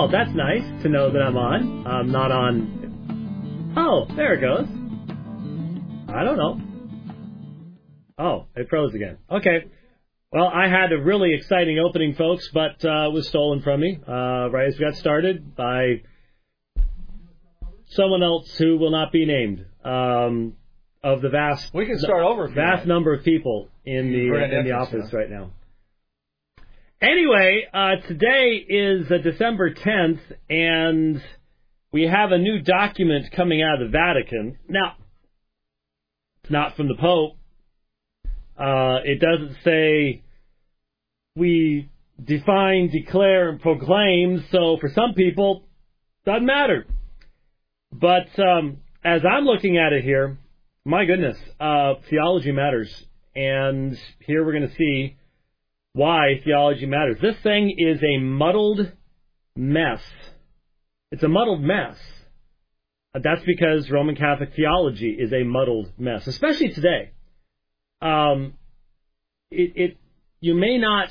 Well, that's nice to know that I'm on. I'm not on... Oh, there it goes. I don't know. Oh, it froze again. Okay. Well, I had a really exciting opening, folks, but it was stolen from me right as we got started by someone else who will not be named. Of the vast... We can start over. Vast number of people in the office right now. Anyway, today is December 10th, and we have a new document coming out of the Vatican. Now, it's not from the Pope. It doesn't say we define, declare, and proclaim, so for some people, it doesn't matter. But as I'm looking at it here, my goodness, theology matters. And here we're going to see why theology matters. This thing is a muddled mess. It's a muddled mess. That's because Roman Catholic theology is a muddled mess, especially today. You may not,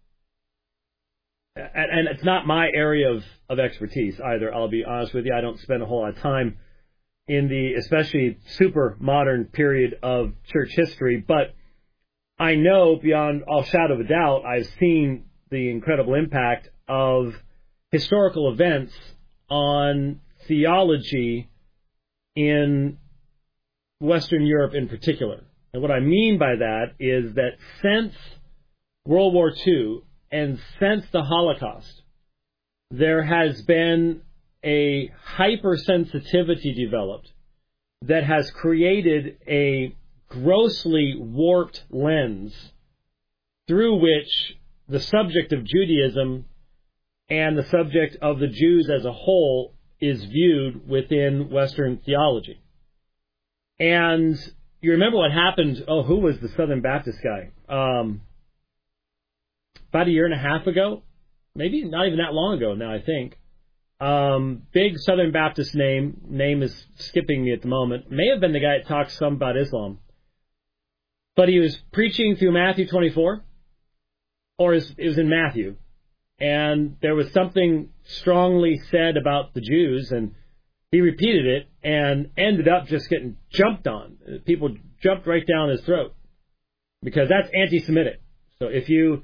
and it's not my area of expertise either, I'll be honest with you. I don't spend a whole lot of time in the especially super modern period of church history, but I know beyond all shadow of a doubt, I've seen the incredible impact of historical events on theology in Western Europe in particular. And what I mean by that is that since World War II and since the Holocaust, there has been a hypersensitivity developed that has created a grossly warped lens through which the subject of Judaism and the subject of the Jews as a whole is viewed within Western theology. And you remember what happened, who was the Southern Baptist guy? About a year and a half ago? Maybe not even that long ago now, I think. Big Southern Baptist name is skipping me at the moment. May have been the guy that talks some about Islam. But he was preaching through Matthew 24, or it was in Matthew, and there was something strongly said about the Jews, and he repeated it and ended up just getting jumped on. People jumped right down his throat because that's anti-Semitic. So if you,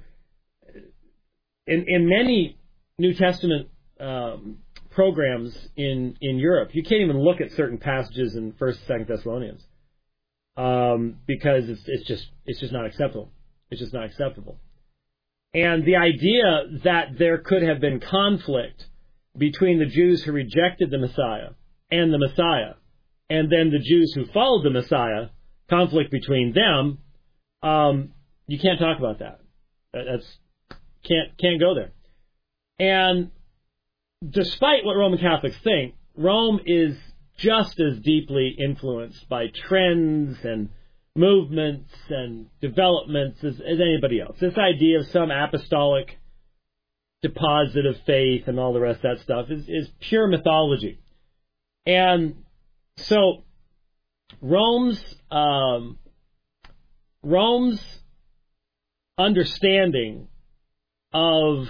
in many New Testament programs in Europe, you can't even look at certain passages in 1st and 2nd Thessalonians. Because it's just not acceptable. It's just not acceptable. And the idea that there could have been conflict between the Jews who rejected the Messiah, and then the Jews who followed the Messiah, conflict between them, you can't talk about that. Can't go there. And despite what Roman Catholics think, Rome is just as deeply influenced by trends and movements and developments as anybody else. This idea of some apostolic deposit of faith and all the rest of that stuff is pure mythology. And so Rome's understanding of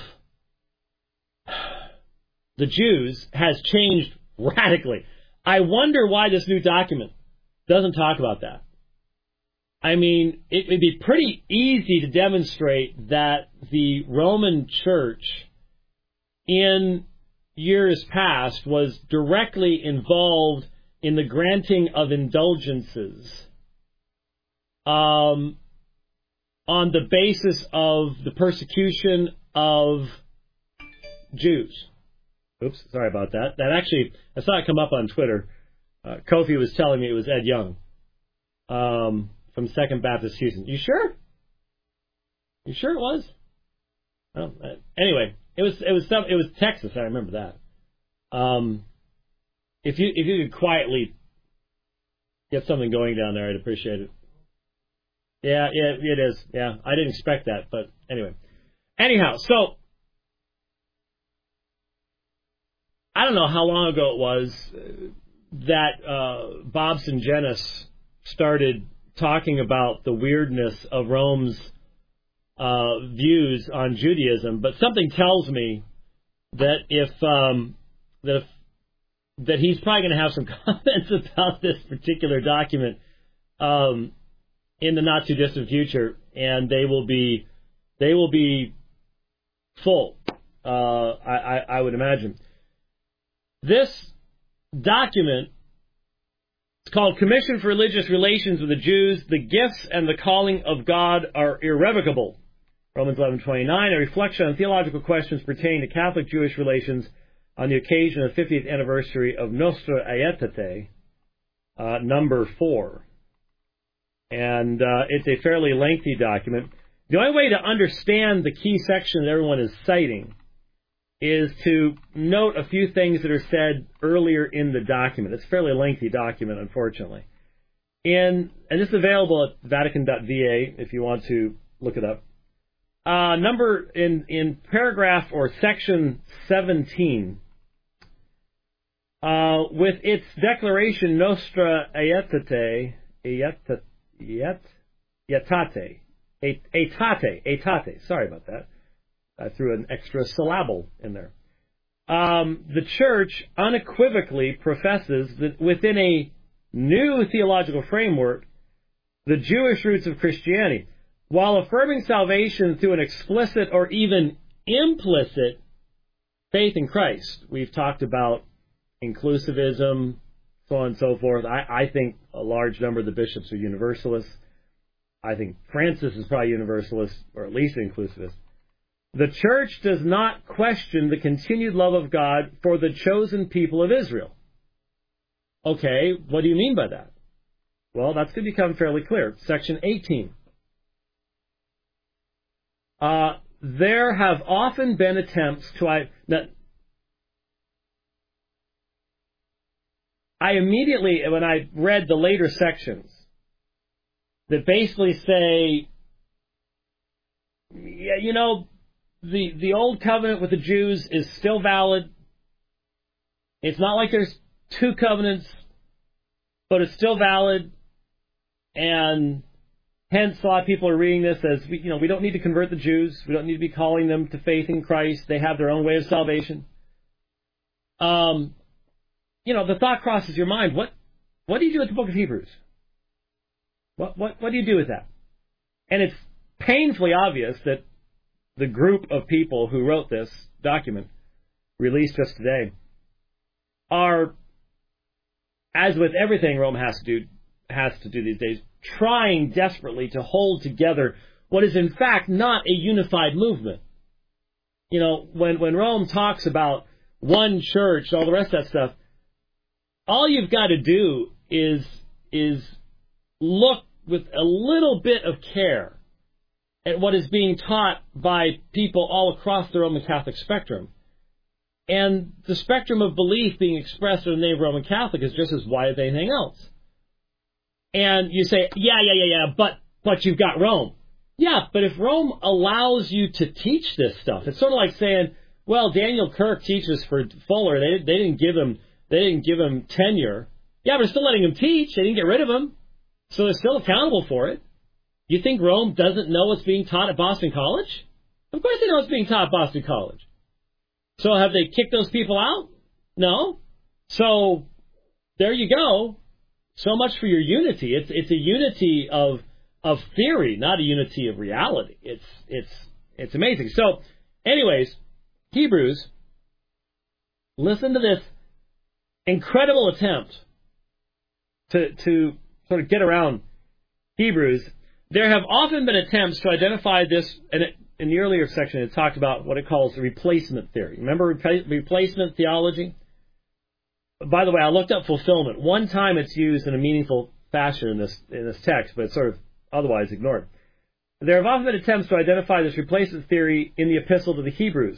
the Jews has changed radically. I wonder why this new document doesn't talk about that. I mean, it would be pretty easy to demonstrate that the Roman Church in years past was directly involved in the granting of indulgences on the basis of the persecution of Jews. Oops, sorry about that. That actually, I saw it come up on Twitter. Kofi was telling me it was Ed Young from Second Baptist Houston. You sure? You sure it was? Oh, anyway, it was Texas. I remember that. If you could quietly get something going down there, I'd appreciate it. Yeah, it is. Yeah, I didn't expect that, but anyway. Anyhow, so I don't know how long ago it was that Bobson Genis started talking about the weirdness of Rome's views on Judaism, but something tells me that that he's probably going to have some comments about this particular document in the not too distant future, and they will be full. I would imagine. This document, it's called Commission for Religious Relations with the Jews. The gifts and the calling of God are irrevocable. Romans 11:29, a reflection on theological questions pertaining to Catholic-Jewish relations on the occasion of the 50th anniversary of Nostra Aetate, number 4. And it's a fairly lengthy document. The only way to understand the key section that everyone is citing is to note a few things that are said earlier in the document. It's a fairly lengthy document, unfortunately. And this is available at Vatican.va if you want to look it up. In paragraph or section 17, with its declaration Nostra Aetate, sorry about that. I threw an extra syllable in there. The Church unequivocally professes that within a new theological framework, the Jewish roots of Christianity, while affirming salvation through an explicit or even implicit faith in Christ. We've talked about inclusivism, so on and so forth. I think a large number of the bishops are Universalists. I think Francis is probably Universalist, or at least inclusivist. The Church does not question the continued love of God for the chosen people of Israel. Okay, what do you mean by that? Well, that's going to become fairly clear. Section 18. There have often been attempts to... I immediately, when I read the later sections, that basically say, yeah, you know, the old covenant with the Jews is still valid. It's not like there's two covenants, but it's still valid. And hence, a lot of people are reading this as, we don't need to convert the Jews. We don't need to be calling them to faith in Christ. They have their own way of salvation. The thought crosses your mind. What do you do with the book of Hebrews? What do you do with that? And it's painfully obvious that the group of people who wrote this document, released just today, are, as with everything Rome has to do these days, trying desperately to hold together what is in fact not a unified movement. When Rome talks about one church, all the rest of that stuff, all you've got to do is look with a little bit of care at what is being taught by people all across the Roman Catholic spectrum. And the spectrum of belief being expressed in the name of Roman Catholic is just as wide as anything else. And you say, yeah, but you've got Rome. Yeah, but if Rome allows you to teach this stuff, it's sort of like saying, well, Daniel Kirk teaches for Fuller. They didn't give him tenure. Yeah, but they're still letting him teach. They didn't get rid of him. So they're still accountable for it. You think Rome doesn't know what's being taught at Boston College? Of course they know what's being taught at Boston College. So have they kicked those people out? No. So there you go. So much for your unity. It's a unity of theory, not a unity of reality. It's amazing. So, anyways, Hebrews, listen to this incredible attempt to sort of get around Hebrews. There have often been attempts to identify this, and in the earlier section it talked about what it calls replacement theory. Remember replacement theology? By the way, I looked up fulfillment. One time it's used in a meaningful fashion in this text, but it's sort of otherwise ignored. There have often been attempts to identify this replacement theory in the epistle to the Hebrews.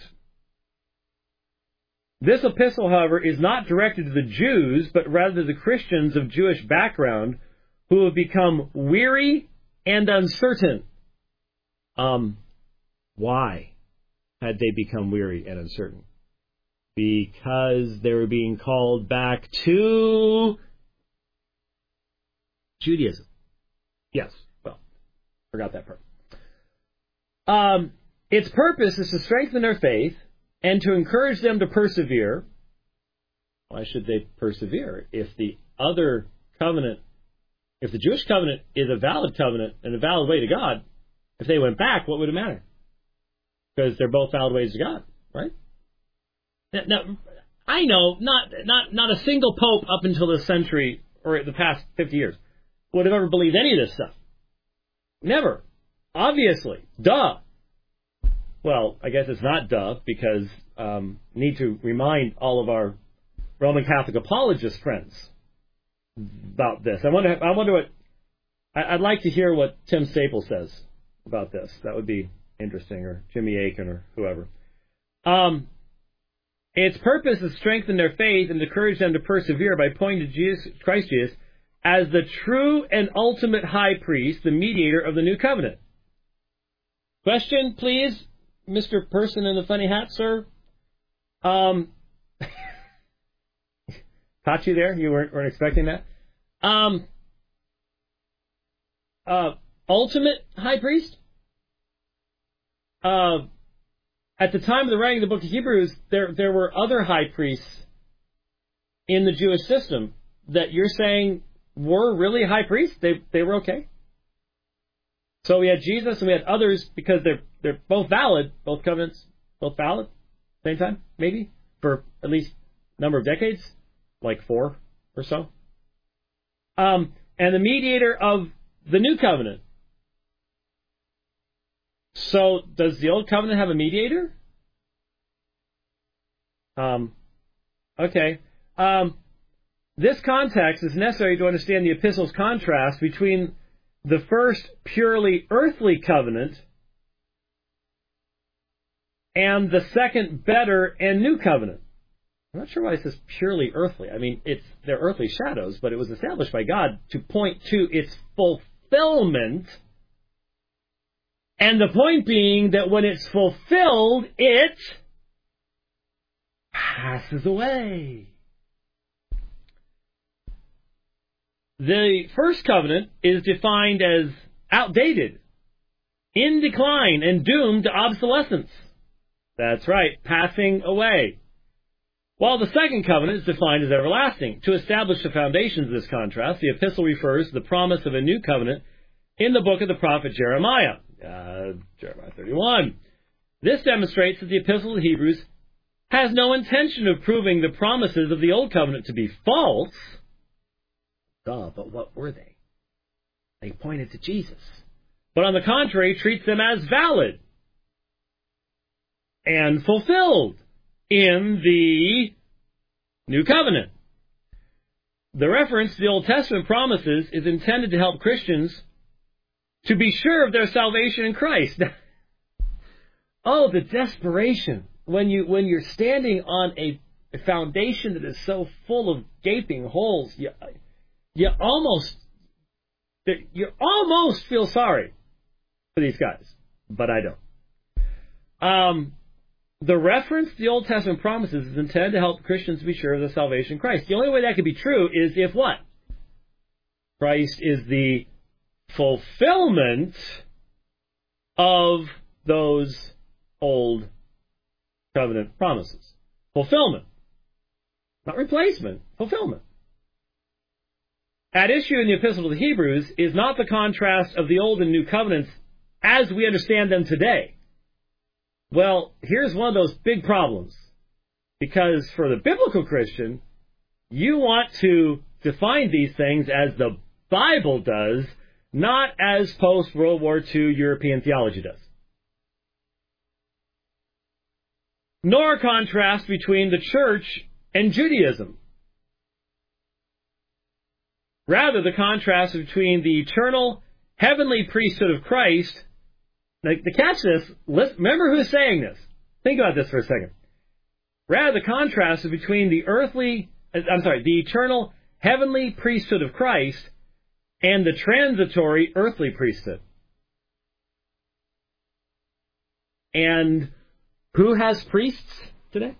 This epistle, however, is not directed to the Jews, but rather to the Christians of Jewish background who have become weary and uncertain. Why had they become weary and uncertain? Because they were being called back to Judaism. Yes, well, forgot that part. Its purpose is to strengthen their faith and to encourage them to persevere. Why should they persevere? If the other covenant, if the Jewish covenant is a valid covenant and a valid way to God, if they went back, what would it matter? Because they're both valid ways to God, right? Now, I know not a single pope up until this century or the past 50 years would have ever believed any of this stuff. Never. Obviously. Duh. Well, I guess it's not duh, because need to remind all of our Roman Catholic apologist friends about this. I wonder what I'd like to hear what Tim Staples says about this. That would be interesting, or Jimmy Akin, or whoever. Its purpose is to strengthen their faith and encourage them to persevere by pointing to Christ Jesus as the true and ultimate high priest, the mediator of the new covenant. Question, please, Mr. Person in the funny hat, sir. Caught you there? You weren't expecting that? Ultimate high priest? At the time of the writing of the book of Hebrews, there were other high priests in the Jewish system that you're saying were really high priests. They were okay. So we had Jesus and we had others, because they're both valid, both covenants, both valid, same time, maybe, for at least a number of decades, like 4 or so. And the mediator of the new covenant. So does the old covenant have a mediator? Okay. This context is necessary to understand the epistle's contrast between the first purely earthly covenant and the second better and new covenant. I'm not sure why it says purely earthly. I mean, they're earthly shadows, but it was established by God to point to its fulfillment. And the point being that when it's fulfilled, it passes away. The first covenant is defined as outdated, in decline, and doomed to obsolescence. That's right, passing away. While the second covenant is defined as everlasting. To establish the foundations of this contrast, the epistle refers to the promise of a new covenant in the book of the prophet Jeremiah. Jeremiah 31. This demonstrates that the epistle to Hebrews has no intention of proving the promises of the old covenant to be false. Duh, but what were they? They pointed to Jesus. But on the contrary, treats them as valid and fulfilled in the new covenant. The reference to the Old Testament promises is intended to help Christians to be sure of their salvation in Christ. Oh, the desperation when you're standing on a foundation that is so full of gaping holes. You almost feel sorry for these guys, but I don't. The reference to the Old Testament promises is intended to help Christians be sure of their salvation in Christ. The only way that could be true is if what? Christ is the fulfillment of those old covenant promises. Fulfillment. Not replacement. Fulfillment. At issue in the Epistle to the Hebrews is not the contrast of the Old and New Covenants as we understand them today. Well, here's one of those big problems. Because for the biblical Christian, you want to define these things as the Bible does, not as post-World War II European theology does. Nor contrast between the church and Judaism. Rather, the contrast between the eternal heavenly priesthood of Christ. Now, to catch this, remember who's saying this. Think about this for a second. Rather, the contrast is between the eternal heavenly priesthood of Christ and the transitory earthly priesthood. And who has priests today?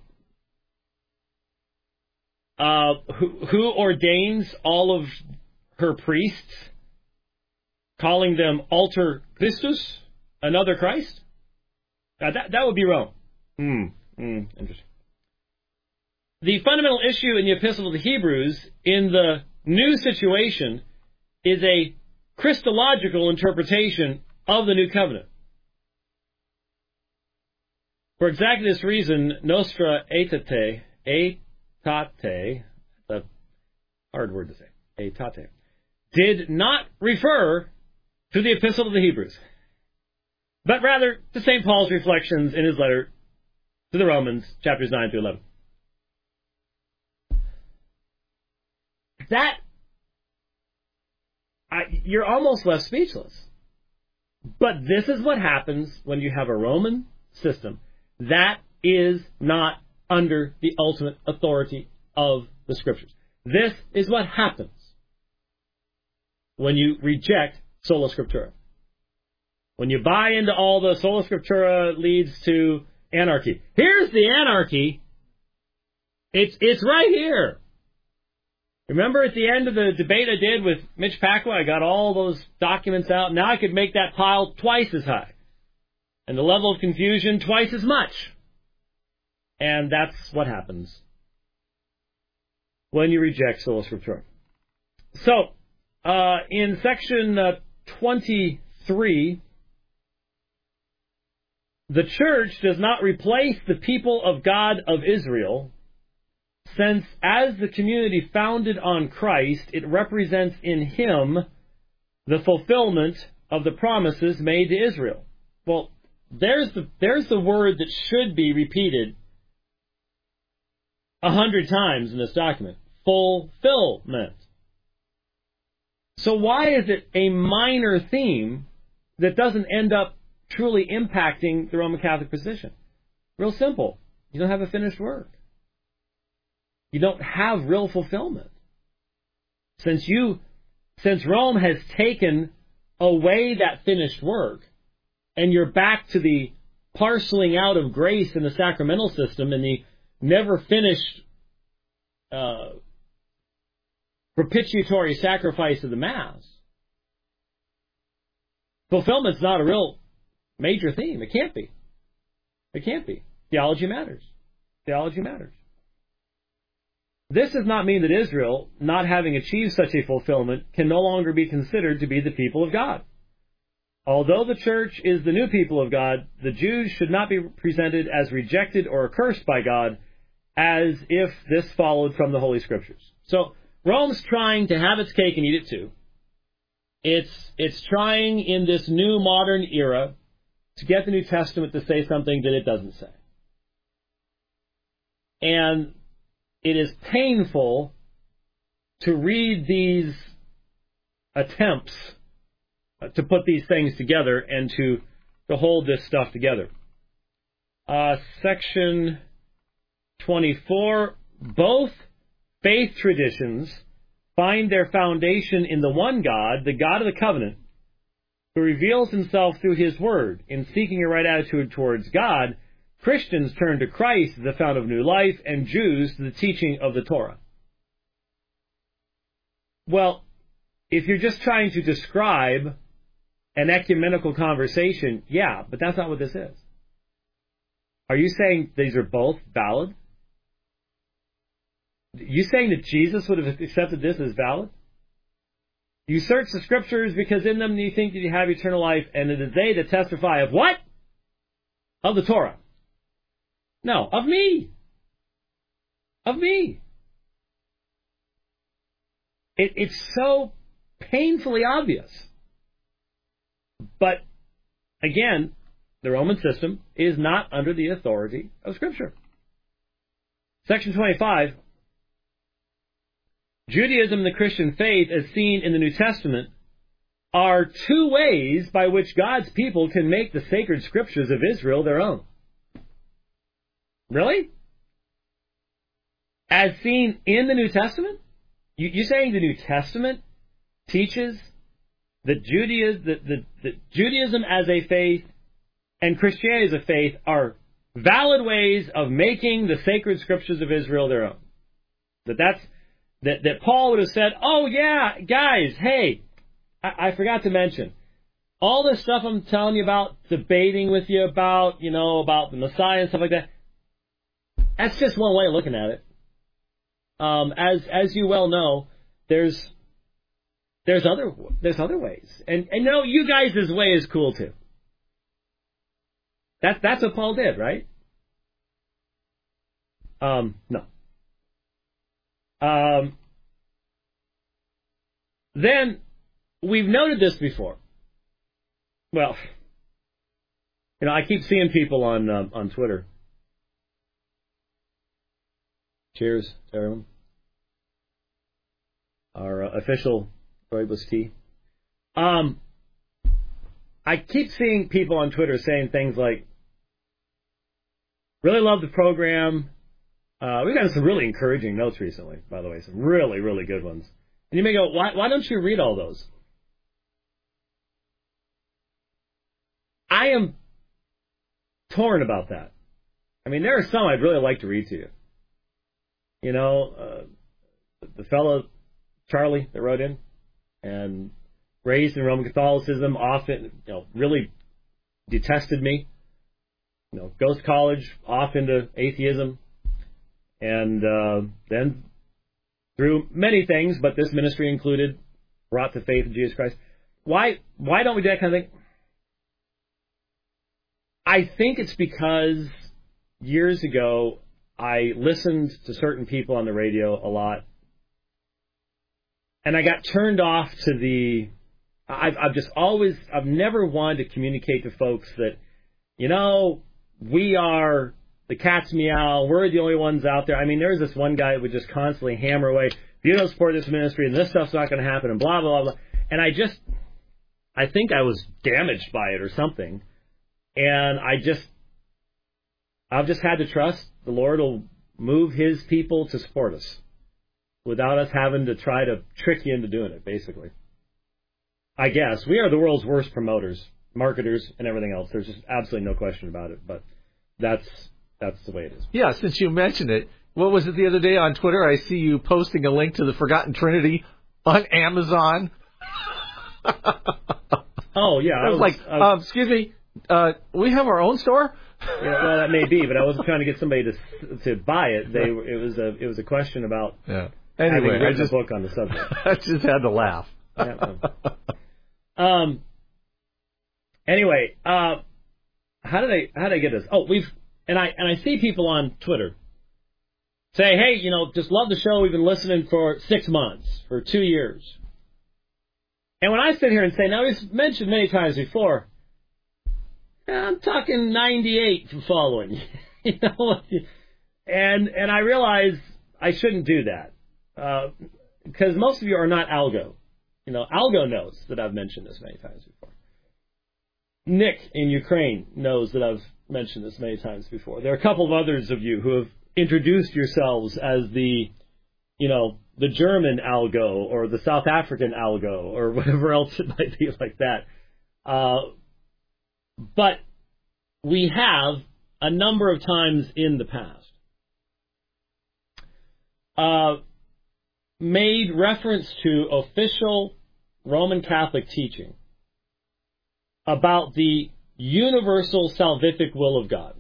Who ordains all of her priests, calling them alter Christus, another Christ? Now that would be Rome. Interesting. The fundamental issue in the Epistle to the Hebrews in the new situation is a Christological interpretation of the New Covenant. For exactly this reason, Nostra Aetate, a hard word to say, Aetate, did not refer to the Epistle to the Hebrews, but rather to St. Paul's reflections in his letter to the Romans, chapters 9 through 11. You're almost left speechless. But this is what happens when you have a Roman system that is not under the ultimate authority of the Scriptures. This is what happens when you reject sola scriptura. When you buy into all the sola scriptura leads to anarchy. Here's the anarchy. It's right here. Remember at the end of the debate I did with Mitch Pacwa, I got all those documents out. Now I could make that pile twice as high. And the level of confusion twice as much. And that's what happens when you reject sola scriptura. So, in section 23, the church does not replace the people of God of Israel, since as the community founded on Christ, it represents in him the fulfillment of the promises made to Israel. Well, there's the word that should be repeated 100 times in this document. Fulfillment. So why is it a minor theme that doesn't end up truly impacting the Roman Catholic position? Real simple. You don't have a finished work. You don't have real fulfillment. Since Rome has taken away that finished work, and you're back to the parceling out of grace in the sacramental system and the never finished propitiatory sacrifice of the Mass, fulfillment's not a real major theme. It can't be. It can't be. Theology matters. Theology matters. This does not mean that Israel, not having achieved such a fulfillment, can no longer be considered to be the people of God. Although the church is the new people of God, the Jews should not be presented as rejected or accursed by God, as if this followed from the Holy Scriptures. So, Rome's trying to have its cake and eat it too. It's trying in this new modern era to get the New Testament to say something that it doesn't say. And it is painful to read these attempts to put these things together and to hold this stuff together. Section 24, both faith traditions find their foundation in the one God, the God of the covenant, who reveals himself through his word. In seeking a right attitude towards God, Christians turn to Christ as the fount of new life, and Jews to the teaching of the Torah. Well, if you're just trying to describe an ecumenical conversation, yeah, but that's not what this is. Are you saying these are both valid? You saying that Jesus would have accepted this as valid? You search the Scriptures because in them you think that you have eternal life, and it is they that testify of what? Of the Torah. No, of me. Of me. It's so painfully obvious. But, again, the Roman system is not under the authority of Scripture. Section 25, Judaism and the Christian faith, as seen in the New Testament, are two ways by which God's people can make the sacred Scriptures of Israel their own. Really? As seen in the New Testament? You saying the New Testament teaches that Judaism as a faith and Christianity as a faith are valid ways of making the sacred Scriptures of Israel their own? That Paul would have said, oh yeah, guys, hey, I forgot to mention, all this stuff I'm telling you about, debating with you about, about the Messiah and stuff like that, That's just one way of looking at it. As you well know, there's other ways, and no, you guys' way is cool too. That's what Paul did, right? No. Then we've noted this before. Well, I keep seeing people on Twitter. Cheers to everyone. Our official Rooibos tea. I keep seeing people on Twitter saying things like, really love the program. We've gotten some really encouraging notes recently, by the way, some really, really good ones. And you may go, why don't you read all those? I am torn about that. I mean, there are some I'd really like to read to you. The fellow, Charlie, that wrote in, and raised in Roman Catholicism, often, really detested me. Goes to college, off into atheism, and then through many things, but this ministry included, brought to faith in Jesus Christ. Why don't we do that kind of thing? I think it's because years ago I listened to certain people on the radio a lot, and I got turned off to I've never wanted to communicate to folks that, we are the cat's meow, we're the only ones out there. I mean, there's this one guy that would just constantly hammer away, if you don't support this ministry, and this stuff's not going to happen, and blah, blah, blah. And I think I was damaged by it or something. And I've just had to trust the Lord will move His people to support us without us having to try to trick you into doing it, basically. I guess. We are the world's worst promoters, marketers, and everything else. There's just absolutely no question about it, but that's the way it is. Yeah, since you mentioned it, what was it the other day on Twitter? I see you posting a link to the Forgotten Trinity on Amazon. Oh, yeah. I was like, excuse me, we have our own store? Yeah, well, that may be, but I wasn't trying to get somebody to buy it. It was a question about anyway, having a book on the subject. I just had to laugh. Yeah, anyway, how did I get this? Oh, I see people on Twitter say, hey, just love the show. We've been listening for 6 months, for 2 years. And when I sit here and say, now we've mentioned many times before, I'm talking 98 for following, and I realize I shouldn't do that, because most of you are not Algo. Algo knows that I've mentioned this many times before. Nick in Ukraine knows that I've mentioned this many times before. There are a couple of others of you who have introduced yourselves as the German Algo or the South African Algo or whatever else it might be like that. But we have a number of times in the past made reference to official Roman Catholic teaching about the universal salvific will of God.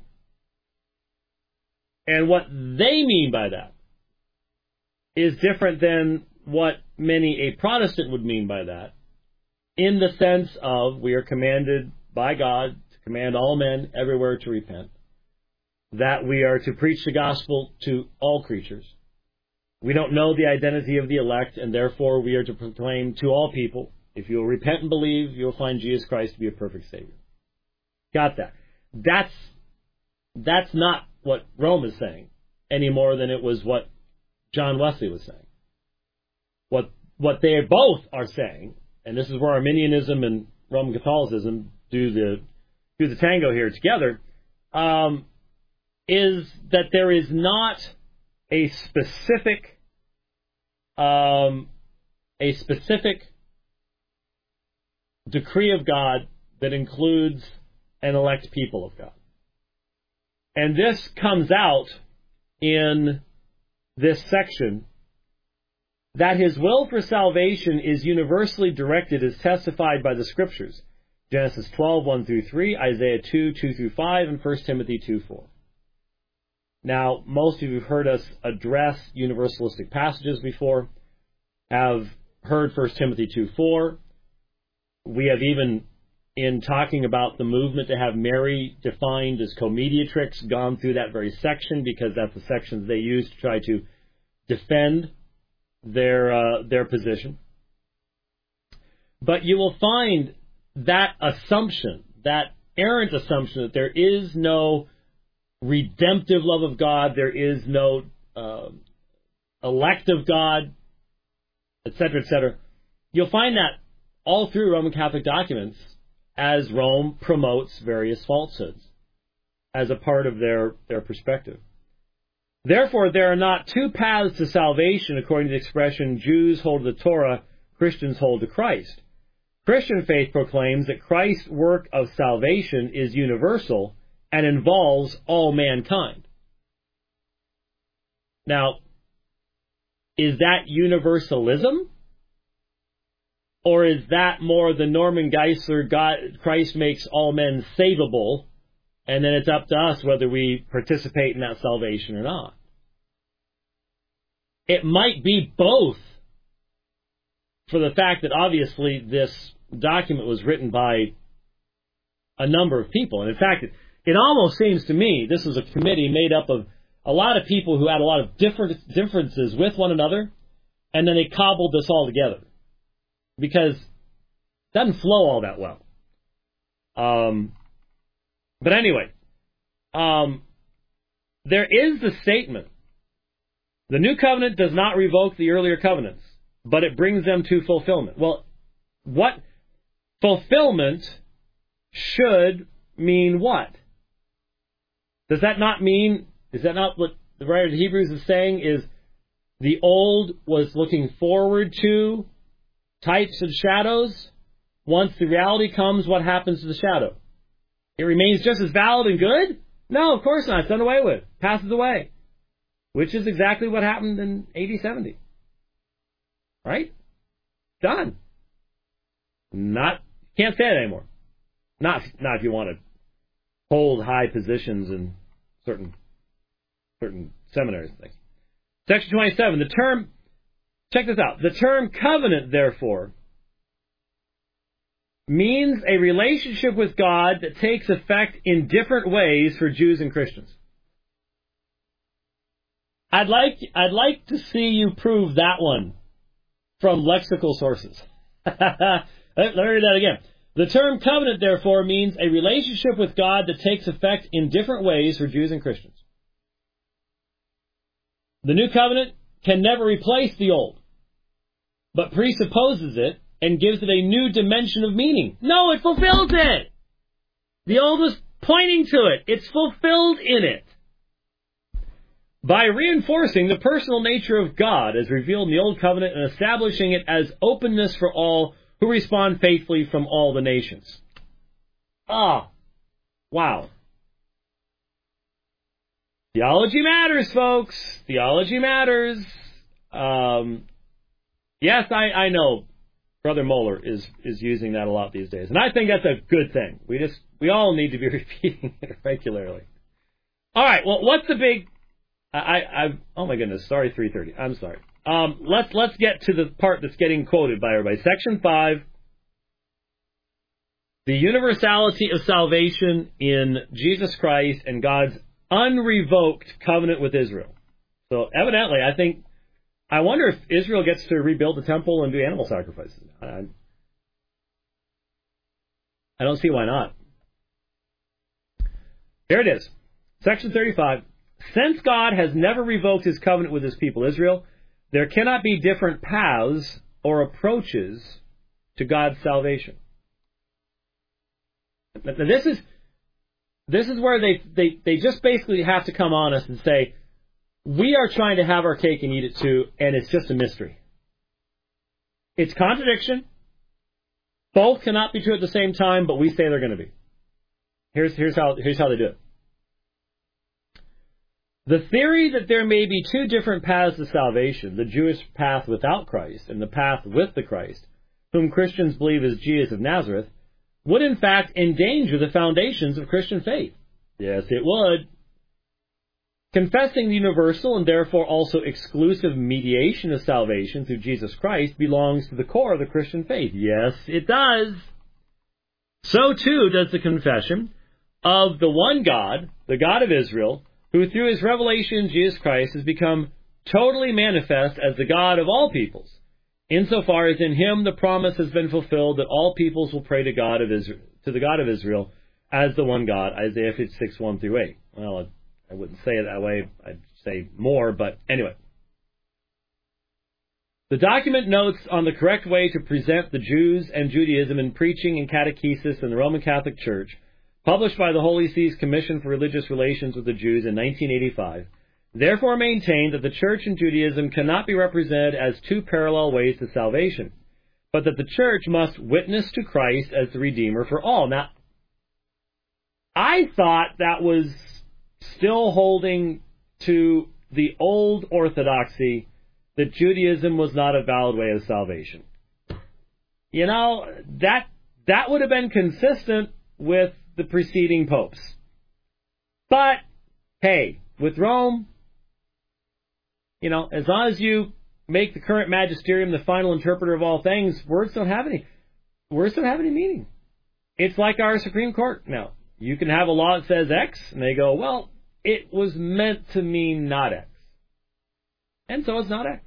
And what they mean by that is different than what many a Protestant would mean by that, in the sense of we are commanded by God to command all men everywhere to repent, that we are to preach the gospel to all creatures. We don't know the identity of the elect, and therefore we are to proclaim to all people, if you will repent and believe, you will find Jesus Christ to be a perfect Savior. Got that? That's not what Rome is saying, any more than it was what John Wesley was saying. What they both are saying, and this is where Arminianism and Roman Catholicism do the tango here together, is that there is not a specific decree of God that includes an elect people of God. And this comes out in this section, that His will for salvation is universally directed as testified by the Scriptures. Genesis 12, 1 through 3, Isaiah 2, 2 through 5, and 1 Timothy 2, 4. Now, most of you have heard us address universalistic passages before, have heard 1 Timothy 2:4. We have even, in talking about the movement to have Mary defined as co-mediatrix, gone through that very section because that's the sections they use to try to defend their position. But you will find that assumption, that errant assumption that there is no redemptive love of God, there is no elect of God, etc., etc. You'll find that all through Roman Catholic documents as Rome promotes various falsehoods as a part of their perspective. Therefore, there are not two paths to salvation according to the expression Jews hold to the Torah, Christians hold to Christ. Christian faith proclaims that Christ's work of salvation is universal and involves all mankind. Now, is that universalism? Or is that more the Norman Geisler, Christ makes all men savable, and then it's up to us whether we participate in that salvation or not? It might be both, for the fact that obviously this document was written by a number of people. And in fact, it almost seems to me this was a committee made up of a lot of people who had a lot of differences with one another, and then they cobbled this all together. Because it doesn't flow all that well. But anyway, there is the statement, the new covenant does not revoke the earlier covenants, but it brings them to fulfillment. Well, what fulfillment should mean what? Does that not mean, is that not what the writer of Hebrews is saying, is the old was looking forward to types and shadows? Once the reality comes, what happens to the shadow? It remains just as valid and good? No, of course not. It's done away with. Passes away. Which is exactly what happened in AD 70. Right? Done. Can't say it anymore. Not if you want to hold high positions in certain seminaries and things. Section 27, check this out. The term covenant, therefore, means a relationship with God that takes effect in different ways for Jews and Christians. I'd like to see you prove that one from lexical sources. Let me read that again. The term covenant, therefore, means a relationship with God that takes effect in different ways for Jews and Christians. The new covenant can never replace the old, but presupposes it and gives it a new dimension of meaning. No, it fulfills it. The old was pointing to it. It's fulfilled in it. By reinforcing the personal nature of God as revealed in the Old Covenant and establishing it as openness for all who respond faithfully from all the nations. Wow. Theology matters, folks. Theology matters. Yes, I know Brother Moeller is using that a lot these days. And I think that's a good thing. We all need to be repeating it regularly. All right, well, what's the big... oh my goodness, sorry, 3:30. I'm sorry. Let's get to the part that's getting quoted by everybody. Section 5, the universality of salvation in Jesus Christ and God's unrevoked covenant with Israel. So evidently, I wonder if Israel gets to rebuild the temple and do animal sacrifices. I don't see why not. Here it is. Section 35. Since God has never revoked his covenant with his people Israel, there cannot be different paths or approaches to God's salvation. Now, this is where they just basically have to come on us and say, we are trying to have our cake and eat it too, and it's just a mystery. It's contradiction. Both cannot be true at the same time, but we say they're going to be. Here's how they do it. The theory that there may be two different paths to salvation, the Jewish path without Christ and the path with the Christ, whom Christians believe is Jesus of Nazareth, would in fact endanger the foundations of Christian faith. Yes, it would. Confessing the universal and therefore also exclusive mediation of salvation through Jesus Christ belongs to the core of the Christian faith. Yes, it does. So too does the confession of the one God, the God of Israel, who through his revelation in Jesus Christ has become totally manifest as the God of all peoples, insofar as in him the promise has been fulfilled that all peoples will pray to the God of Israel as the one God, Isaiah 56, 1 through 8. Well, I wouldn't say it that way. I'd say more, but anyway. The document notes on the correct way to present the Jews and Judaism in preaching and catechesis in the Roman Catholic Church, published by the Holy See's Commission for Religious Relations with the Jews in 1985, therefore maintained that the Church and Judaism cannot be represented as two parallel ways to salvation, but that the Church must witness to Christ as the Redeemer for all. Now, I thought that was still holding to the old orthodoxy that Judaism was not a valid way of salvation. You know, that would have been consistent with the preceding popes. But, hey, with Rome, you know, as long as you make the current magisterium the final interpreter of all things, words don't have any meaning. It's like our Supreme Court now. You can have a law that says X, and they go, well, it was meant to mean not X. And so it's not X.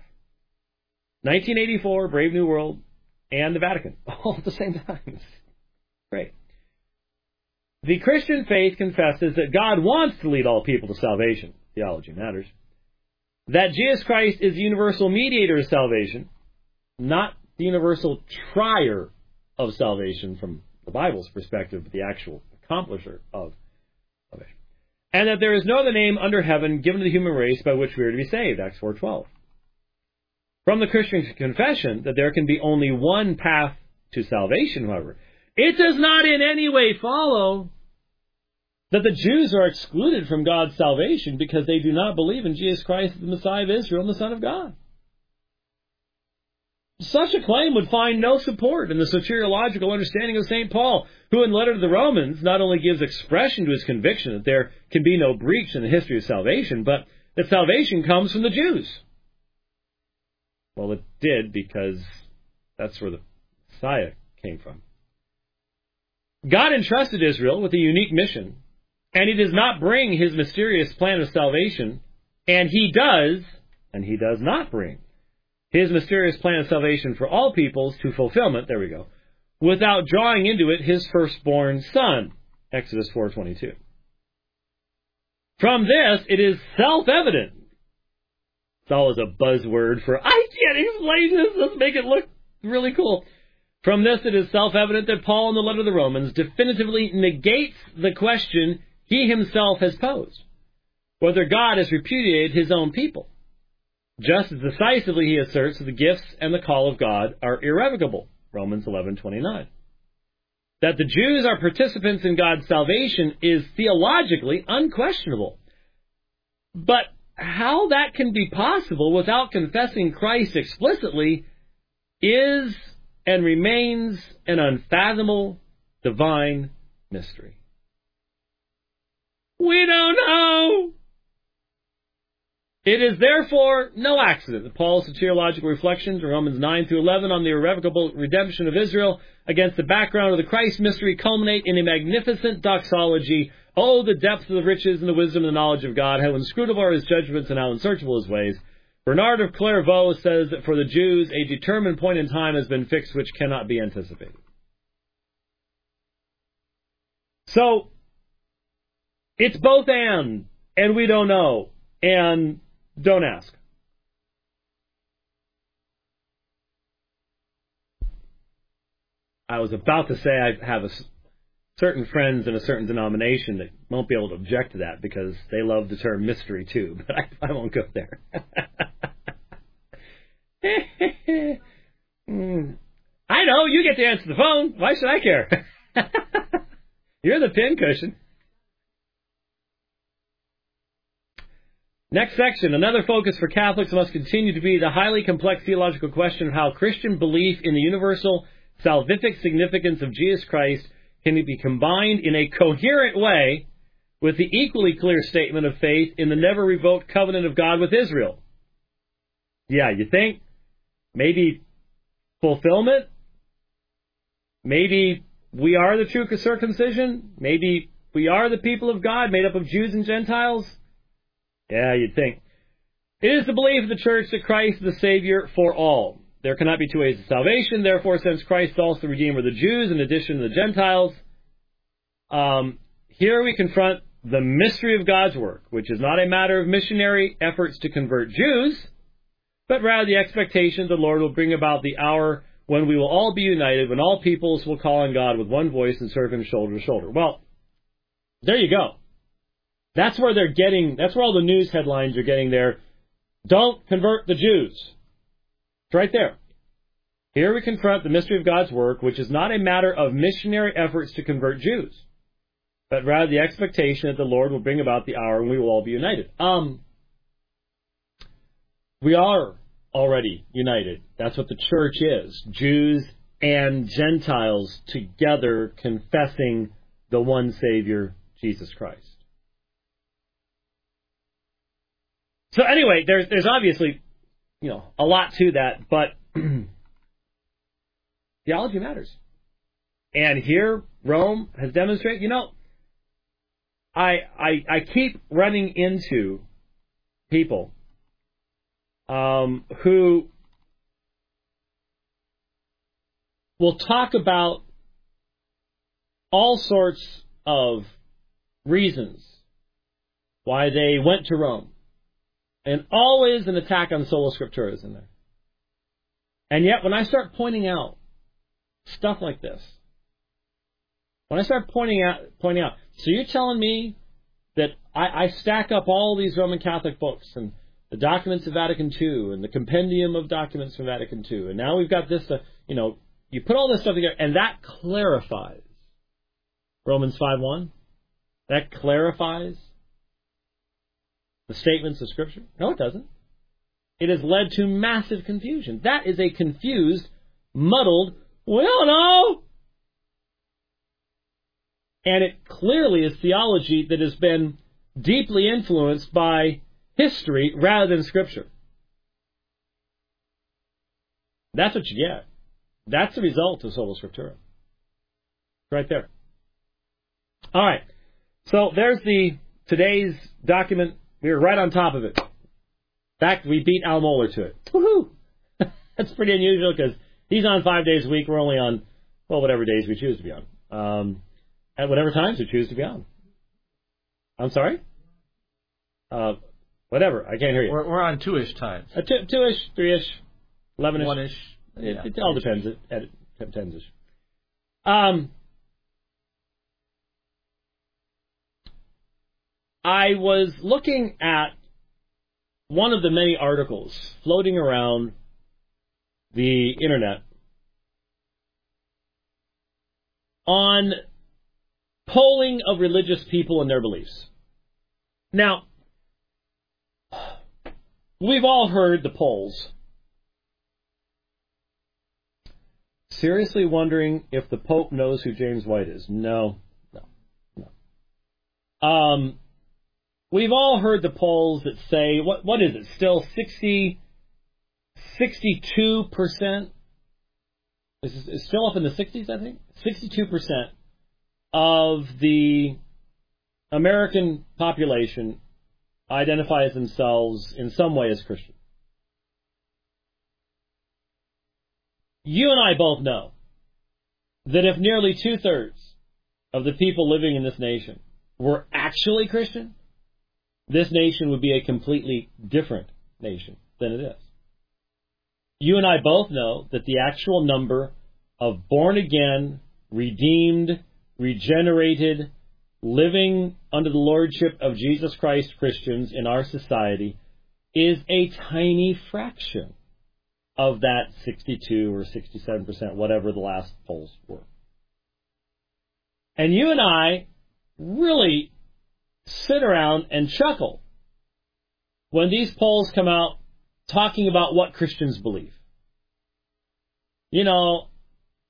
1984, Brave New World, and the Vatican, all at the same time. Great. The Christian faith confesses that God wants to lead all people to salvation. Theology matters. That Jesus Christ is the universal mediator of salvation, not the universal trier of salvation from the Bible's perspective, but the actual accomplisher of salvation. And that there is no other name under heaven given to the human race by which we are to be saved, Acts 4:12. From the Christian confession that there can be only one path to salvation, however, it does not in any way follow that the Jews are excluded from God's salvation because they do not believe in Jesus Christ as the Messiah of Israel and the Son of God. Such a claim would find no support in the soteriological understanding of St. Paul, who in the letter to the Romans not only gives expression to his conviction that there can be no breach in the history of salvation, but that salvation comes from the Jews. Well, it did, because that's where the Messiah came from. God entrusted Israel with a unique mission, and he does not bring his mysterious plan of salvation, and he does not bring his mysterious plan of salvation for all peoples to fulfillment, there we go, without drawing into it his firstborn son, Exodus 4:22. From this, it is self-evident. It's always a buzzword for, I can't explain this, let's make it look really cool. From this, it is self-evident that Paul in the letter to the Romans definitively negates the question he himself has posed, whether God has repudiated his own people. Just as decisively he asserts that the gifts and the call of God are irrevocable, Romans 11:29. That the Jews are participants in God's salvation is theologically unquestionable. But how that can be possible without confessing Christ explicitly is and remains an unfathomable divine mystery. We don't know. It is therefore no accident that Paul's soteriological reflections in Romans 9 through 11 on the irrevocable redemption of Israel against the background of the Christ mystery culminate in a magnificent doxology. Oh, the depth of the riches and the wisdom and the knowledge of God, how inscrutable are his judgments and how unsearchable his ways. Bernard of Clairvaux says that for the Jews, a determined point in time has been fixed which cannot be anticipated. So, it's both and we don't know, and don't ask. I was about to say I have certain friends in a certain denomination that won't be able to object to that because they love the term mystery too, but I won't go there. I know, you get to answer the phone. Why should I care? You're the pincushion. Next section, another focus for Catholics must continue to be the highly complex theological question of how Christian belief in the universal salvific significance of Jesus Christ can be combined in a coherent way with the equally clear statement of faith in the never-revoked covenant of God with Israel. Yeah, you think? Maybe fulfillment? Maybe we are the true circumcision? Maybe we are the people of God, made up of Jews and Gentiles? Yeah, you'd think. It is the belief of the church that Christ is the Savior for all. There cannot be two ways of salvation. Therefore, since Christ is also the Redeemer of the Jews in addition to the Gentiles, here we confront the mystery of God's work, which is not a matter of missionary efforts to convert Jews, but rather the expectation the Lord will bring about the hour when we will all be united, when all peoples will call on God with one voice and serve Him shoulder to shoulder. Well, there you go. That's where they're getting, that's where all the news headlines are getting there. Don't convert the Jews. It's right there. Here we confront the mystery of God's work, which is not a matter of missionary efforts to convert Jews, but rather the expectation that the Lord will bring about the hour when we will all be united. We are already united. That's what the church is. Jews and Gentiles together confessing the one Savior, Jesus Christ. So anyway, there's obviously, a lot to that, but theology matters. And here, Rome has demonstrated, I keep running into people who will talk about all sorts of reasons why they went to Rome. And always an attack on sola scriptura is in there. And yet, when I start pointing out stuff like this, when I start pointing out, so you're telling me that I stack up all these Roman Catholic books and the documents of Vatican II and the compendium of documents from Vatican II, and now we've got this, you put all this stuff together, and that clarifies Romans 5:1. That clarifies the statements of Scripture? No, it doesn't. It has led to massive confusion. That is a confused, muddled, we don't know. And it clearly is theology that has been deeply influenced by history rather than Scripture. That's what you get. That's the result of sola scriptura. Right there. All right. So there's today's document. We were right on top of it. In fact, we beat Al Mohler to it. Woohoo! That's pretty unusual because he's on 5 days a week. We're only on, whatever days we choose to be on. At whatever times we choose to be on. I'm sorry? Whatever. I can't hear you. We're on 2-ish times. 2-ish, 3-ish, 11-ish. 1-ish. It all depends. It depends. I was looking at one of the many articles floating around the internet on polling of religious people and their beliefs. Now, we've all heard the polls. Seriously wondering if the Pope knows who James White is? No. We've all heard the polls that say, what is it, still 62%? It's still up in the 60s, I think? 62% of the American population identifies themselves in some way as Christian. You and I both know that if nearly 2/3 of the people living in this nation were actually Christian, this nation would be a completely different nation than it is. You and I both know that the actual number of born-again, redeemed, regenerated, living under the lordship of Jesus Christ Christians in our society is a tiny fraction of that 62 or 67%, whatever the last polls were. And you and I really sit around and chuckle when these polls come out talking about what Christians believe.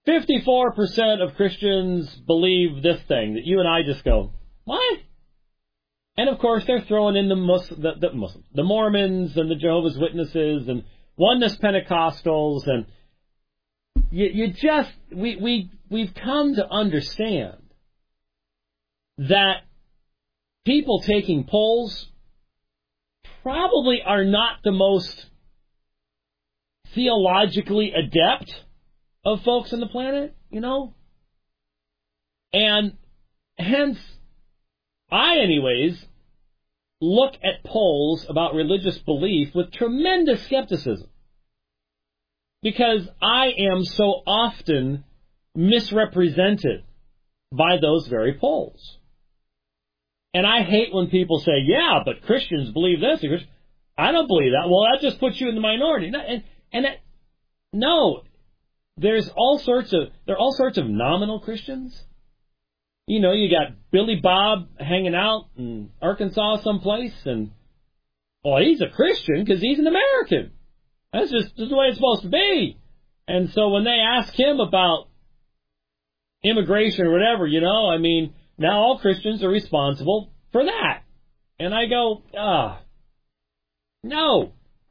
54% of Christians believe this thing, that you and I just go, what? And of course, they're throwing in the Muslims, the Mormons and the Jehovah's Witnesses and Oneness Pentecostals, and we've come to understand that people taking polls probably are not the most theologically adept of folks on the planet, and hence, I anyways look at polls about religious belief with tremendous skepticism, because I am so often misrepresented by those very polls. And I hate when people say, yeah, but Christians believe this. I don't believe that. Well, that just puts you in the minority. No, there are all sorts of nominal Christians. You got Billy Bob hanging out in Arkansas someplace, and, well, he's a Christian because he's an American. That's just the way it's supposed to be. And so when they ask him about immigration or whatever, now all Christians are responsible for that. And I go, no.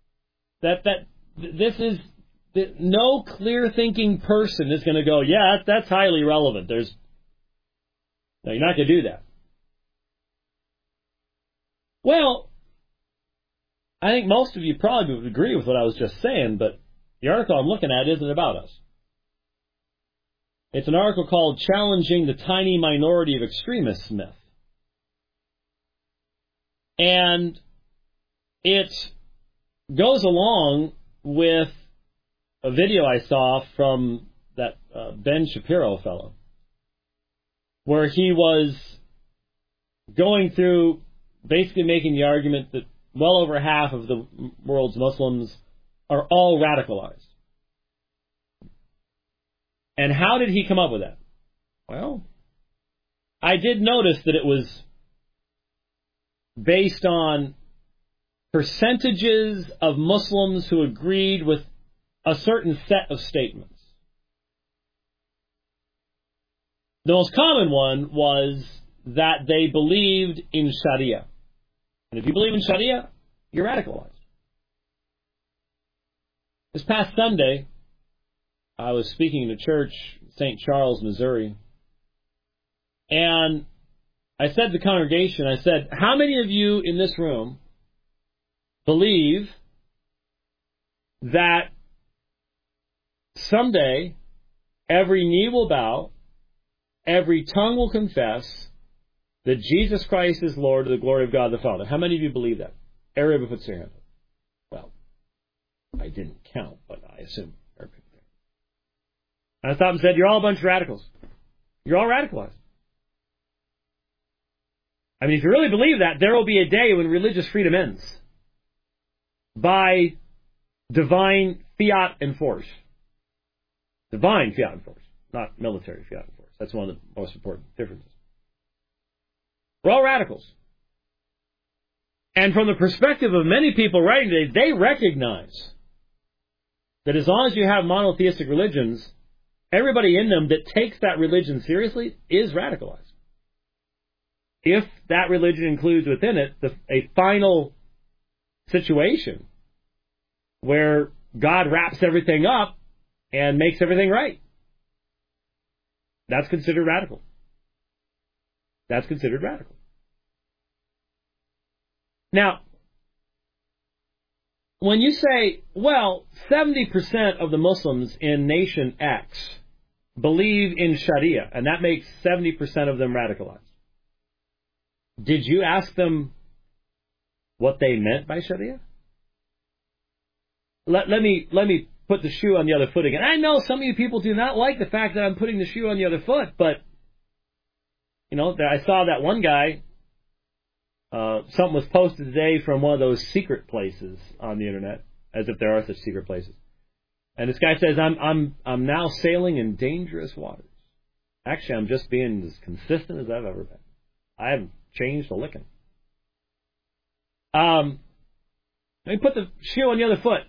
No clear-thinking person is going to go, yeah, that's highly relevant. No, you're not going to do that. Well, I think most of you probably would agree with what I was just saying, but the article I'm looking at isn't about us. It's an article called Challenging the Tiny Minority of Extremists Myth. And it goes along with a video I saw from that Ben Shapiro fellow, where he was going through basically making the argument that well over half of the world's Muslims are all radicalized. And how did he come up with that? Well, I did notice that it was based on percentages of Muslims who agreed with a certain set of statements. The most common one was that they believed in Sharia. And if you believe in Sharia, you're radicalized. This past Sunday, I was speaking in a church in St. Charles, Missouri, and I said to the congregation, I said, how many of you in this room believe that someday every knee will bow, every tongue will confess that Jesus Christ is Lord to the glory of God the Father? How many of you believe that? Everybody puts their hand up. Well, I didn't count, but I assume everybody did. And I stopped and said, you're all a bunch of radicals. You're all radicalized. I mean, if you really believe that, there will be a day when religious freedom ends by divine fiat and force. Divine fiat and force, not military fiat and force. That's one of the most important differences. We're all radicals. And from the perspective of many people writing today, they recognize that as long as you have monotheistic religions, everybody in them that takes that religion seriously is radicalized. If that religion includes within it a final situation where God wraps everything up and makes everything right, that's considered radical. That's considered radical. Now, when you say, well, 70% of the Muslims in nation X believe in Sharia, and that makes 70% of them radicalized, did you ask them what they meant by Sharia? Let me put the shoe on the other foot again. I know some of you people do not like the fact that I'm putting the shoe on the other foot, but, I saw that one guy, something was posted today from one of those secret places on the internet, as if there are such secret places. And this guy says, I'm now sailing in dangerous waters. Actually, I'm just being as consistent as I've ever been. I haven't changed a licking. Let me put the shoe on the other foot.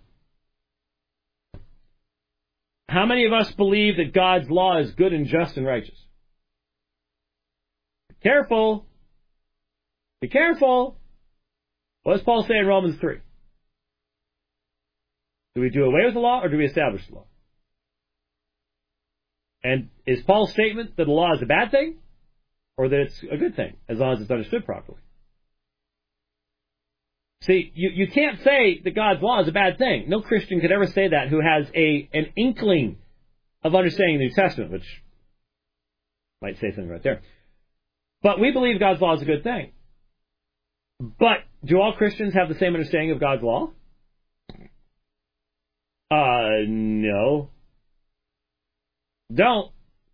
How many of us believe that God's law is good and just and righteous? Careful, Be careful. What does Paul say in Romans 3? Do we do away with the law or do we establish the law? And is Paul's statement that the law is a bad thing or that it's a good thing as long as it's understood properly? See, you can't say that God's law is a bad thing. No Christian could ever say that who has an inkling of understanding the New Testament, which might say something right there. But we believe God's law is a good thing. But do all Christians have the same understanding of God's law? No. Don't.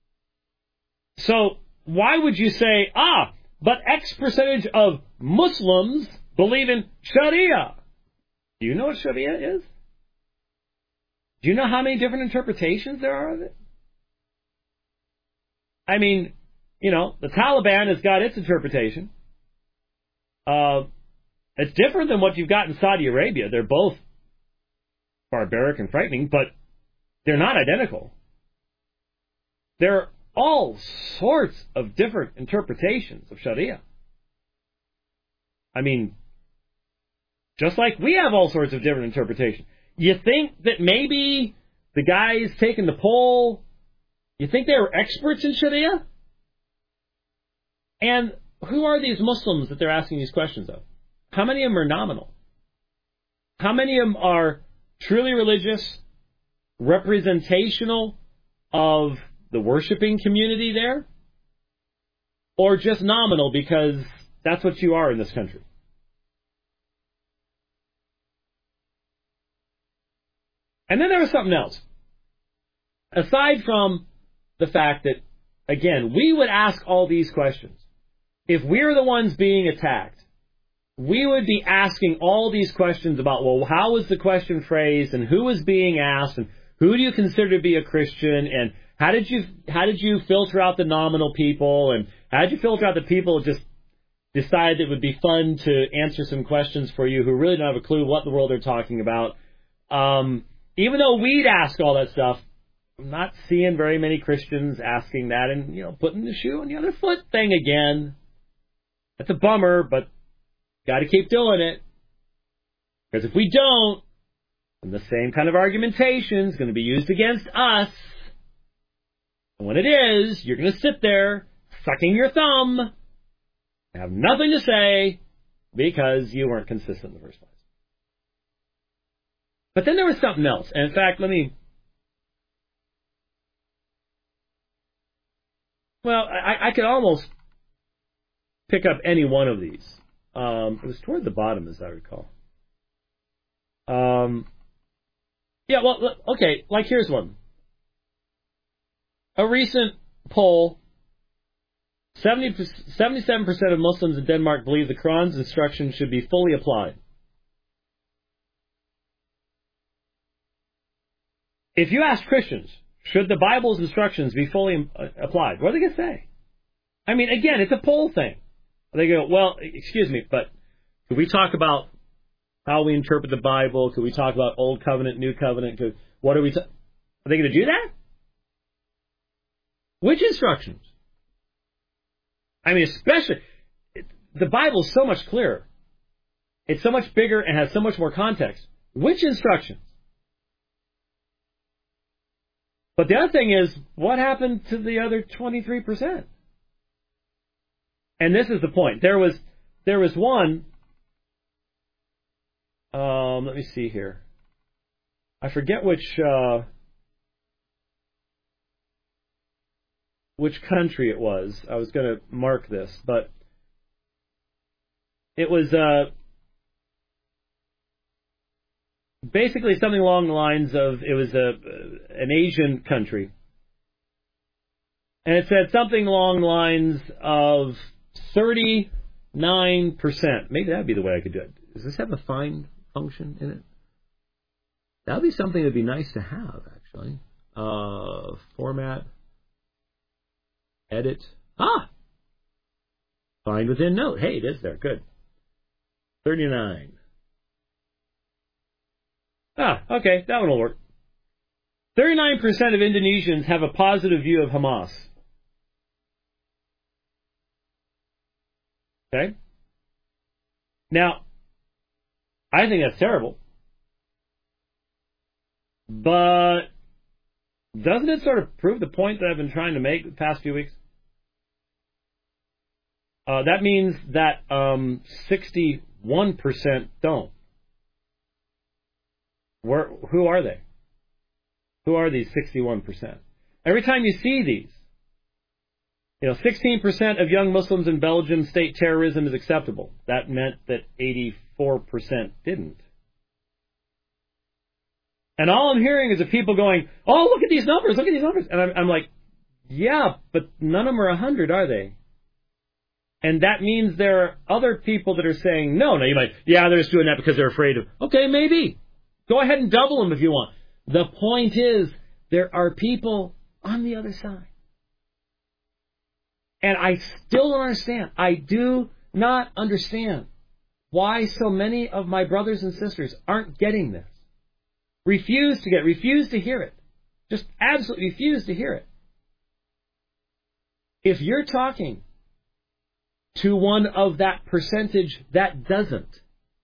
So why would you say, but X percentage of Muslims believe in Sharia? Do you know what Sharia is? Do you know how many different interpretations there are of it? I mean, the Taliban has got its interpretation. It's different than what you've got in Saudi Arabia. They're both barbaric and frightening, but they're not identical. There are all sorts of different interpretations of Sharia. I mean, just like we have all sorts of different interpretations. You think that maybe the guys taking the poll, you think they were experts in Sharia? And who are these Muslims that they're asking these questions of? How many of them are nominal? How many of them are truly religious, representational of the worshiping community there? Or just nominal because that's what you are in this country? And then there was something else. Aside from the fact that, again, we would ask all these questions. If we're the ones being attacked, we would be asking all these questions about, well, how was the question phrased, and who was being asked, and who do you consider to be a Christian, and how did you filter out the nominal people, and how did you filter out the people who just decided it would be fun to answer some questions for you who really don't have a clue what in the world they're talking about? Even though we'd ask all that stuff, I'm not seeing very many Christians asking that and, putting the shoe on the other foot thing again. That's a bummer, but got to keep doing it. Because if we don't, then the same kind of argumentation is going to be used against us. And when it is, you're going to sit there sucking your thumb and have nothing to say because you weren't consistent in the first place. But then there was something else. And in fact, I could almost pick up any one of these. It was toward the bottom, as I recall. Okay, here's one. A recent poll, 77% of Muslims in Denmark believe the Quran's instructions should be fully applied. If you ask Christians, should the Bible's instructions be fully applied, what are they going to say? I mean, again, it's a poll thing. They go, well, excuse me, but could we talk about how we interpret the Bible? Could we talk about Old Covenant, New Covenant? Are they going to do that? Which instructions? I mean, especially, the Bible is so much clearer. It's so much bigger and has so much more context. Which instructions? But the other thing is, what happened to the other 23%? And this is the point. There was one. Let me see here. I forget which country it was. I was going to mark this, but it was basically something along the lines of, it was an Asian country. And it said something along the lines of 39%. Maybe that would be the way I could do it. Does this have a find function in it? That would be something that would be nice to have, actually. Format. Edit. Find within note. Hey, it is there. Good. 39. Okay. That one will work. 39% of Indonesians have a positive view of Hamas. Okay? Now, I think that's terrible. But doesn't it sort of prove the point that I've been trying to make the past few weeks? That means that 61% don't. Who are they? Who are these 61%? Every time you see these, 16% of young Muslims in Belgium state terrorism is acceptable. That meant that 84% didn't. And all I'm hearing is of people going, oh, look at these numbers, look at these numbers. And I'm like, yeah, but none of them are 100, are they? And that means there are other people that are saying, no, you might, they're just doing that because they're afraid of, okay, maybe. Go ahead and double them if you want. The point is, there are people on the other side. And I still don't understand. I do not understand why so many of my brothers and sisters aren't getting this. Refuse to hear it. Just absolutely refuse to hear it. If you're talking to one of that percentage that doesn't,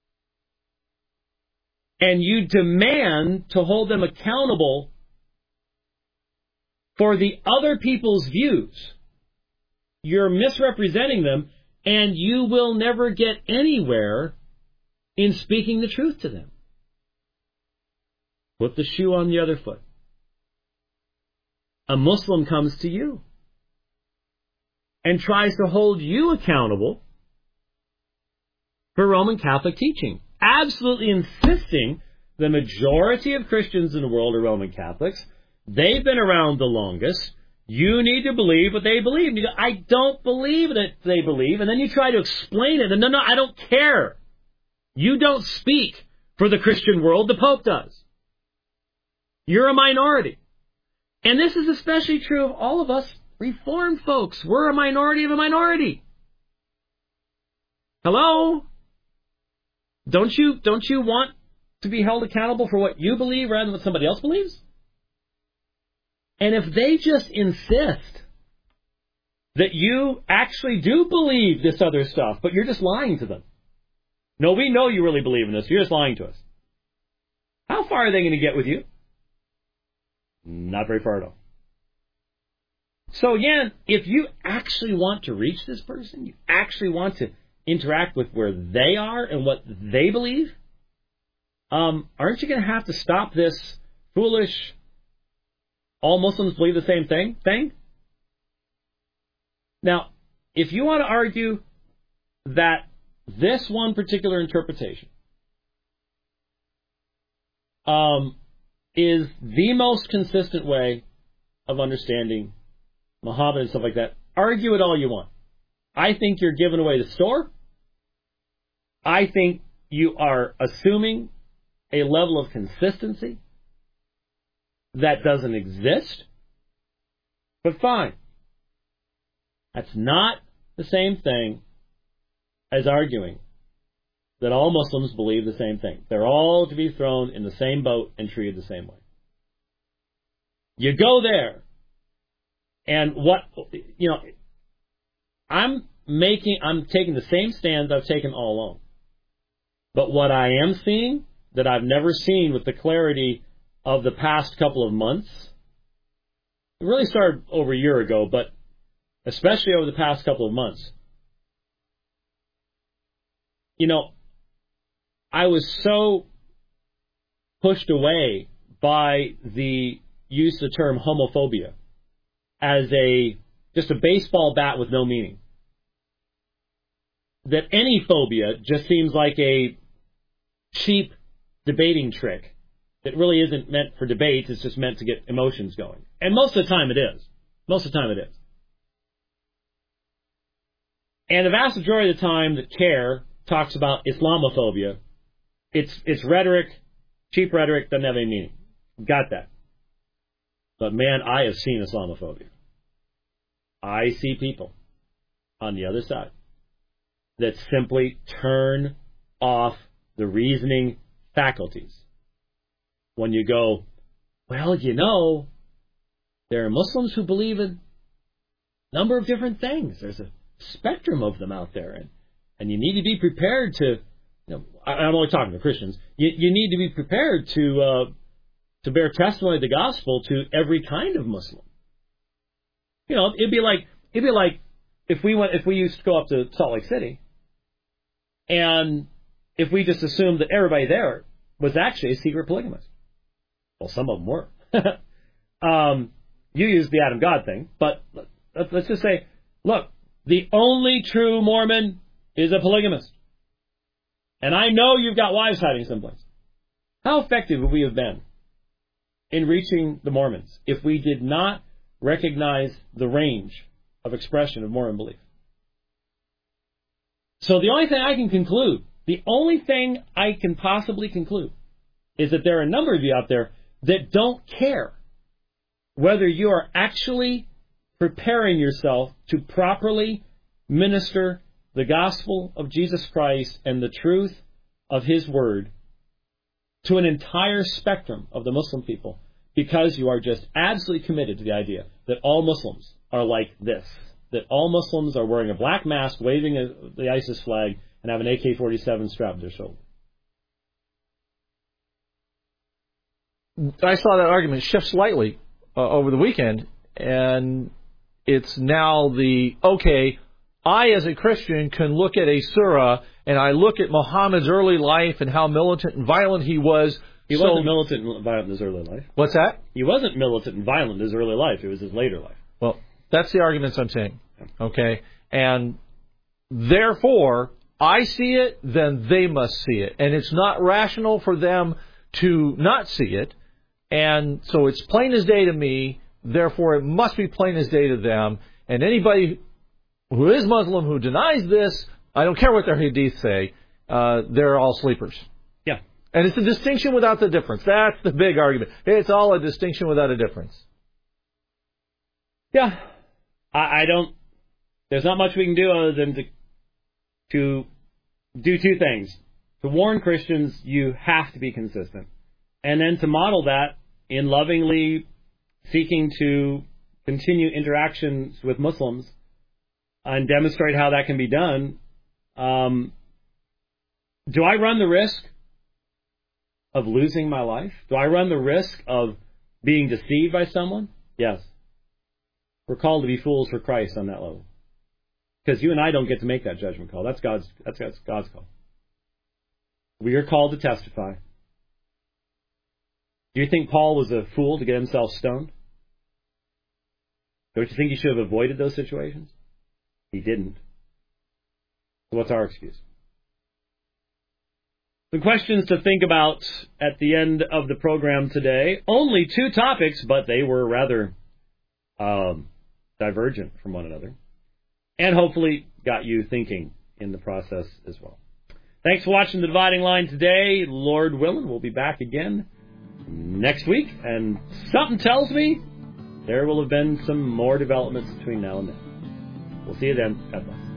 and you demand to hold them accountable for the other people's views, you're misrepresenting them, and you will never get anywhere in speaking the truth to them. Put the shoe on the other foot. A Muslim comes to you and tries to hold you accountable for Roman Catholic teaching, absolutely insisting the majority of Christians in the world are Roman Catholics. They've been around the longest. You need to believe what they believe. And you go, I don't believe that they believe. And then you try to explain it. And no, I don't care. You don't speak for the Christian world. The Pope does. You're a minority. And this is especially true of all of us Reformed folks. We're a minority of a minority. Hello? Don't you want to be held accountable for what you believe rather than what somebody else believes? And if they just insist that you actually do believe this other stuff, but you're just lying to them. No, we know you really believe in this. You're just lying to us. How far are they going to get with you? Not very far at all. So again, if you actually want to reach this person, you actually want to interact with where they are and what they believe, aren't you going to have to stop this foolish, all Muslims believe the same thing? Now, if you want to argue that this one particular interpretation is the most consistent way of understanding Muhammad and stuff like that, argue it all you want. I think you're giving away the store. I think you are assuming a level of consistency that doesn't exist. But fine. That's not the same thing as arguing that all Muslims believe the same thing. They're all to be thrown in the same boat and treated the same way. You go there, and I'm taking the same stand I've taken all along. But what I am seeing that I've never seen with the clarity of the past couple of months, it really started over a year ago, but especially over the past couple of months, I was so pushed away by the use of the term homophobia as just a baseball bat with no meaning, that any phobia just seems like a cheap debating trick that really isn't meant for debates. It's just meant to get emotions going. And most of the time it is. And the vast majority of the time that CARE talks about Islamophobia, it's rhetoric, cheap rhetoric, doesn't have any meaning. Got that. But man, I have seen Islamophobia. I see people on the other side that simply turn off the reasoning faculties when you go, well, there are Muslims who believe in a number of different things. There's a spectrum of them out there, and you need to be prepared to I'm only talking to Christians. You need to be prepared to bear testimony of the gospel to every kind of Muslim. It'd be like if we used to go up to Salt Lake City, and if we just assumed that everybody there was actually a secret polygamist. Well, some of them were. You used the Adam God thing, but let's just say, look, the only true Mormon is a polygamist. And I know you've got wives hiding someplace. How effective would we have been in reaching the Mormons if we did not recognize the range of expression of Mormon belief? So the only thing I can possibly conclude is that there are a number of you out there that don't care whether you are actually preparing yourself to properly minister the gospel of Jesus Christ and the truth of His Word to an entire spectrum of the Muslim people, because you are just absolutely committed to the idea that all Muslims are like this, that all Muslims are wearing a black mask, waving the ISIS flag, and have an AK-47 strapped to their shoulder. I saw that argument shift slightly over the weekend, and it's now I as a Christian can look at a surah, and I look at Muhammad's early life and how militant and violent he was. He wasn't militant and violent in his early life. What's that? He wasn't militant and violent in his early life. It was his later life. Well, that's the arguments I'm saying. Okay? And therefore, I see it, then they must see it. And it's not rational for them to not see it. And so it's plain as day to me, therefore it must be plain as day to them. And anybody who is Muslim who denies this, I don't care what their hadith say, they're all sleepers. Yeah. And it's a distinction without the difference. That's the big argument. It's all a distinction without a difference. Yeah. There's not much we can do other than to do two things. To warn Christians, you have to be consistent. And then to model that in lovingly seeking to continue interactions with Muslims and demonstrate how that can be done. Do I run the risk of losing my life? Do I run the risk of being deceived by someone? Yes. We're called to be fools for Christ on that level. Because you and I don't get to make that judgment call. That's God's call. We are called to testify. Do you think Paul was a fool to get himself stoned? Don't you think he should have avoided those situations? He didn't. So what's our excuse? Some questions to think about at the end of the program today. Only 2 topics, but they were rather divergent from one another. And hopefully got you thinking in the process as well. Thanks for watching The Dividing Line today. Lord willing, we'll be back again next week. And something tells me there will have been some more developments between now and then. We'll see you then. God bless.